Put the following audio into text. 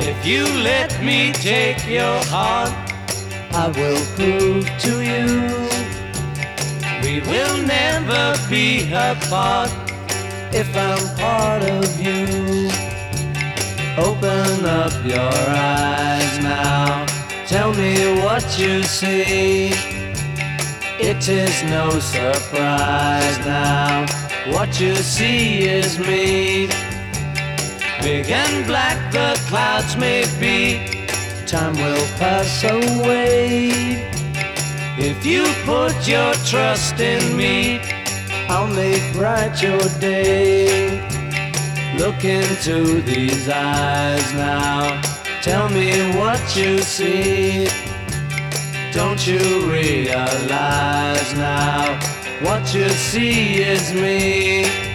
If you let me take your heart, I will prove to you we will never be apart. If I'm part of you, open up your eyes now. Tell me what you see. It is no surprise now. What you see is me. Big and black the clouds may be, time will pass away. If you put your trust in me, I'll make bright your day. Look into these eyes now. Tell me what you see. Don't you realize now? What you see is me.